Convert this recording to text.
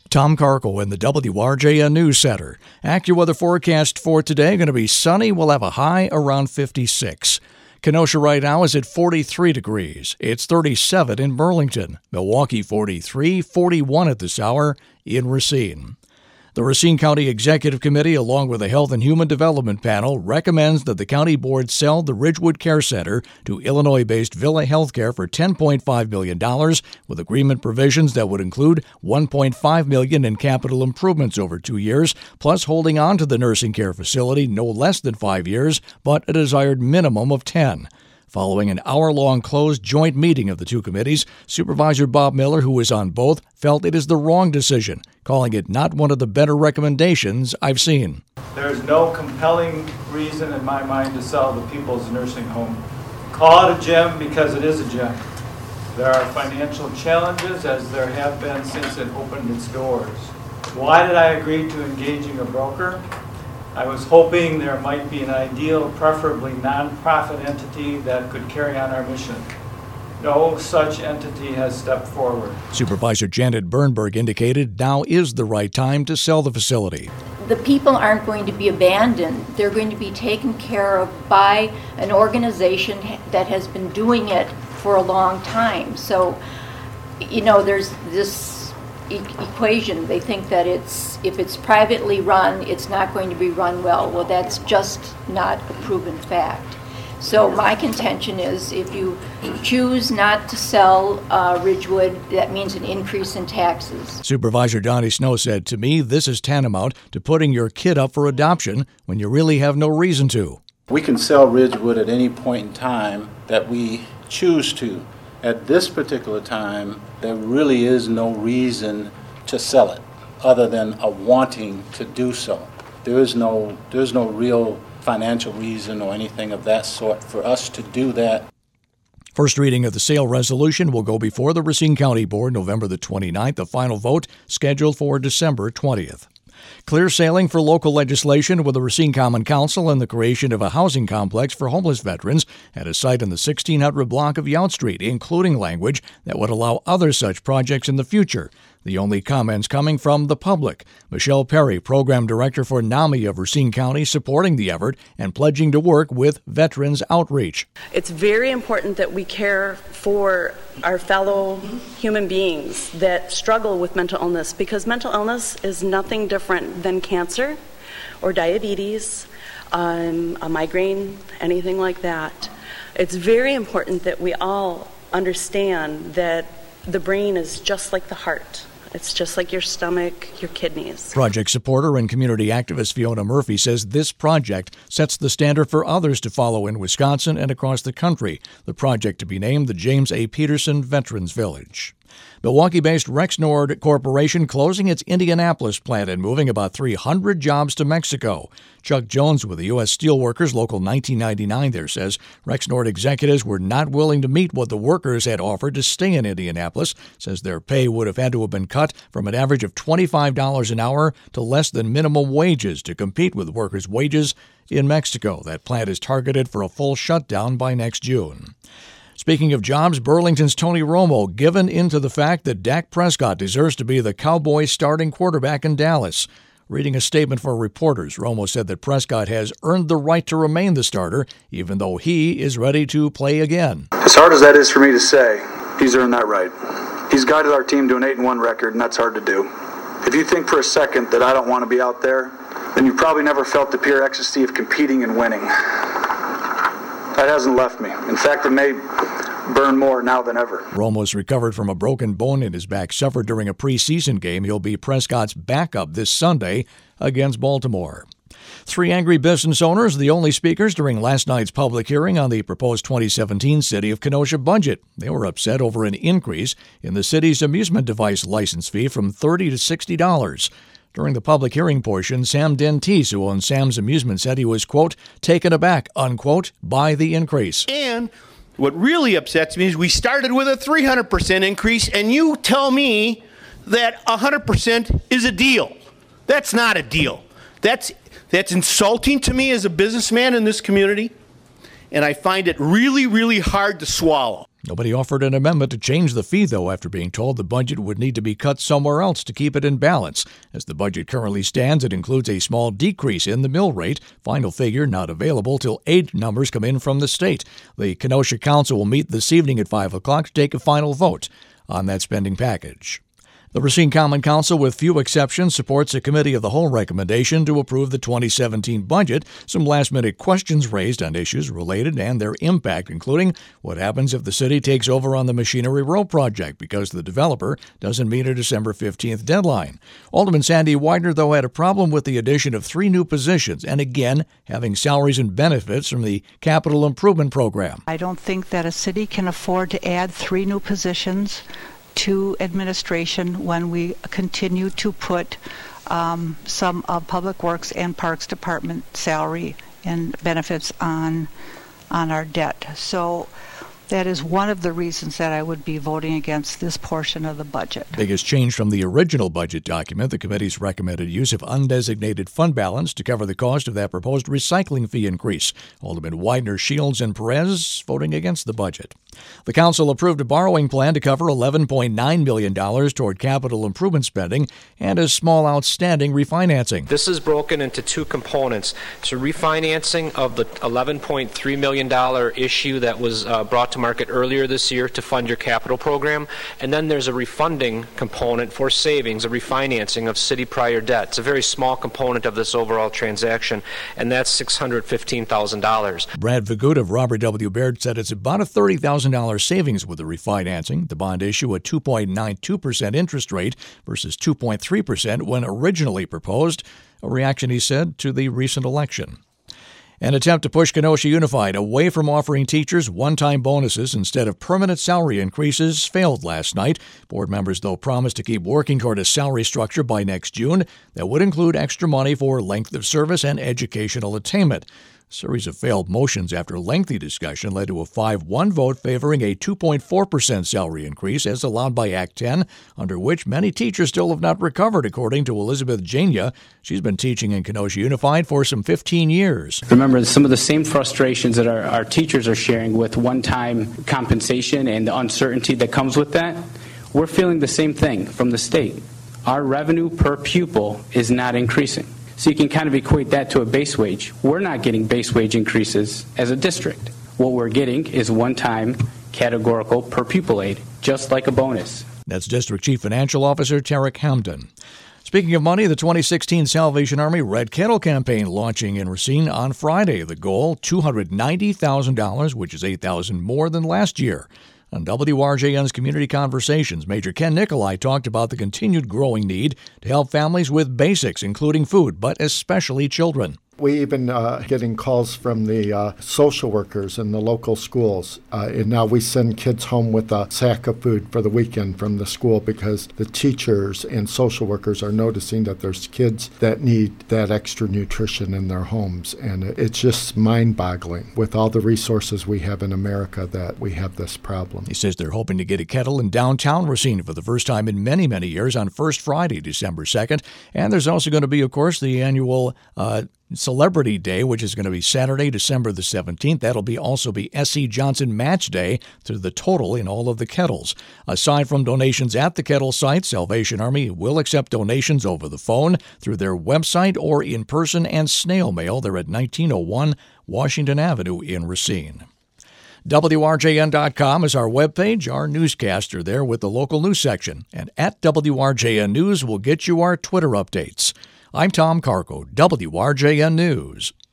Tom Carkle in the WRJN News Center. AccuWeather forecast for today going to be sunny. We'll have a high around 56. Kenosha right now is at 43 degrees. It's 37 in Burlington. Milwaukee 43, 41 at this hour in Racine. The Racine County Executive Committee, along with the Health and Human Development Panel, recommends that the county board sell the Ridgewood Care Center to Illinois-based Villa Healthcare for $10.5 million, with agreement provisions that would include $1.5 million in capital improvements over 2 years, plus holding on to the nursing care facility no less than 5 years, but a desired minimum of 10. Following an hour-long closed joint meeting of the two committees, Supervisor Bob Miller, who was on both, felt it is the wrong decision, calling it not one of the better recommendations I've seen. There's no compelling reason in my mind to sell the People's Nursing Home. Call it a gem because it is a gem. There are financial challenges, as there have been since it opened its doors. Why did I agree to engaging a broker? I was hoping there might be an ideal, preferably nonprofit entity that could carry on our mission. No such entity has stepped forward. Supervisor Janet Bernberg indicated now is the right time to sell the facility. The people aren't going to be abandoned. They're going to be taken care of by an organization that has been doing it for a long time. So, there's this equation. They think that if it's privately run, it's not going to be run well. Well, that's just not a proven fact. So my contention is if you choose not to sell Ridgewood, that means an increase in taxes. Supervisor Donnie Snow said, "To me, this is tantamount to putting your kid up for adoption when you really have no reason to." We can sell Ridgewood at any point in time that we choose to. At this particular time, there really is no reason to sell it other than a wanting to do so. There's no real financial reason or anything of that sort for us to do that. First reading of the sale resolution will go before the Racine County Board November the 29th. The final vote scheduled for December 20th. Clear sailing for local legislation with the Racine Common Council and the creation of a housing complex for homeless veterans at a site in the 1600 block of Yount Street, including language that would allow other such projects in the future. The only comments coming from the public. Michelle Perry, Program Director for NAMI of Racine County, supporting the effort and pledging to work with Veterans Outreach. It's very important that we care for our fellow human beings that struggle with mental illness, because mental illness is nothing different than cancer or diabetes, a migraine, anything like that. It's very important that we all understand that the brain is just like the heart. It's just like your stomach, your kidneys. Project supporter and community activist Fiona Murphy says this project sets the standard for others to follow in Wisconsin and across the country. The project to be named the James A. Peterson Veterans Village. Milwaukee-based Rexnord Corporation closing its Indianapolis plant and moving about 300 jobs to Mexico. Chuck Jones with the U.S. Steelworkers Local 1999 there says Rexnord executives were not willing to meet what the workers had offered to stay in Indianapolis, says their pay would have had to have been cut from an average of $25 an hour to less than minimum wages to compete with workers' wages in Mexico. That plant is targeted for a full shutdown by next June. Speaking of jobs, Burlington's Tony Romo given into the fact that Dak Prescott deserves to be the Cowboys' starting quarterback in Dallas. Reading a statement for reporters, Romo said that Prescott has earned the right to remain the starter, even though he is ready to play again. As hard as that is for me to say, he's earned that right. He's guided our team to an 8-1 record, and that's hard to do. If you think for a second that I don't want to be out there, then you've probably never felt the pure ecstasy of competing and winning. That hasn't left me. In fact, it may burn more now than ever. Romo's recovered from a broken bone in his back suffered during a preseason game. He'll be Prescott's backup this Sunday against Baltimore. 3 angry business owners, the only speakers during last night's public hearing on the proposed 2017 City of Kenosha budget. They were upset over an increase in the city's amusement device license fee from $30 to $60. During the public hearing portion, Sam Dentis, who owns Sam's Amusement, said he was, quote, taken aback, unquote, by the increase. And what really upsets me is we started with a 300% increase, and you tell me that 100% is a deal. That's not a deal. That's insulting to me as a businessman in this community, and I find it really, really hard to swallow. Nobody offered an amendment to change the fee, though, after being told the budget would need to be cut somewhere else to keep it in balance. As the budget currently stands, it includes a small decrease in the mill rate. Final figure not available till aid numbers come in from the state. The Kenosha Council will meet this evening at 5 o'clock to take a final vote on that spending package. The Racine Common Council, with few exceptions, supports a committee of the whole recommendation to approve the 2017 budget. Some last-minute questions raised on issues related and their impact, including what happens if the city takes over on the Machinery Row project because the developer doesn't meet a December 15th deadline. Alderman Sandy Widener, though, had a problem with the addition of 3 new positions and, again, having salaries and benefits from the capital improvement program. I don't think that a city can afford to add 3 new positions to administration when we continue to put some of Public Works and Parks Department salary and benefits on our debt. So that is one of the reasons that I would be voting against this portion of the budget. Biggest change from the original budget document, the committee's recommended use of undesignated fund balance to cover the cost of that proposed recycling fee increase. Alderman Widener, Shields, and Perez voting against the budget. The council approved a borrowing plan to cover $11.9 million toward capital improvement spending and a small outstanding refinancing. This is broken into 2 components. It's a refinancing of the $11.3 million issue that was brought to market earlier this year to fund your capital program, and then there's a refunding component for savings, a refinancing of city prior debt. It's a very small component of this overall transaction, and that's $615,000. Brad Vagut of Robert W. Baird said it's about a $30,000 savings with the refinancing. The bond issue a 2.92% interest rate versus 2.3% when originally proposed, a reaction, he said, to the recent election. An attempt to push Kenosha Unified away from offering teachers one-time bonuses instead of permanent salary increases failed last night. Board members, though, promised to keep working toward a salary structure by next June that would include extra money for length of service and educational attainment. A series of failed motions after lengthy discussion led to a 5-1 vote favoring a 2.4% salary increase as allowed by Act 10, under which many teachers still have not recovered, according to Elizabeth Jania. She's been teaching in Kenosha Unified for some 15 years. Remember, some of the same frustrations that our teachers are sharing with one-time compensation and the uncertainty that comes with that, we're feeling the same thing from the state. Our revenue per pupil is not increasing. So you can kind of equate that to a base wage. We're not getting base wage increases as a district. What we're getting is one-time categorical per pupil aid, just like a bonus. That's District Chief Financial Officer Tarek Hamdan. Speaking of money, the 2016 Salvation Army Red Kettle campaign launching in Racine on Friday. The goal, $290,000, which is $8,000 more than last year. On WRJN's Community Conversations, Major Ken Nicolai talked about the continued growing need to help families with basics, including food, but especially children. We even getting calls from the social workers in the local schools. And now we send kids home with a sack of food for the weekend from the school because the teachers and social workers are noticing that there's kids that need that extra nutrition in their homes. And it's just mind-boggling with all the resources we have in America that we have this problem. He says they're hoping to get a kettle in downtown Racine for the first time in many, many years on First Friday, December 2nd. And there's also going to be, of course, the annual Celebrity Day, which is going to be Saturday, December the 17th. That'll also be S.C. Johnson Match Day to the total in all of the kettles. Aside from donations at the kettle site, Salvation Army will accept donations over the phone, through their website, or in person and snail mail. They're at 1901 Washington Avenue in Racine. WRJN.com is our webpage. Our newscaster there with the local news section. And at WRJN News will get you our Twitter updates. I'm Tom Carco, WRJN News.